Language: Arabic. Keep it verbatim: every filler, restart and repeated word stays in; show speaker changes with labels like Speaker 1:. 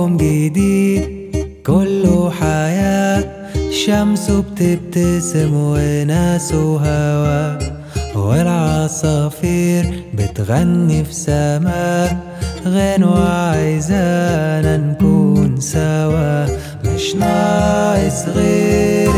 Speaker 1: يوم جديد كله حياة، شمسه بتبتسم وناس وهوا، والعصافير بتغني في سما غنوة عايزانا نكون سوا. مش ناقص غير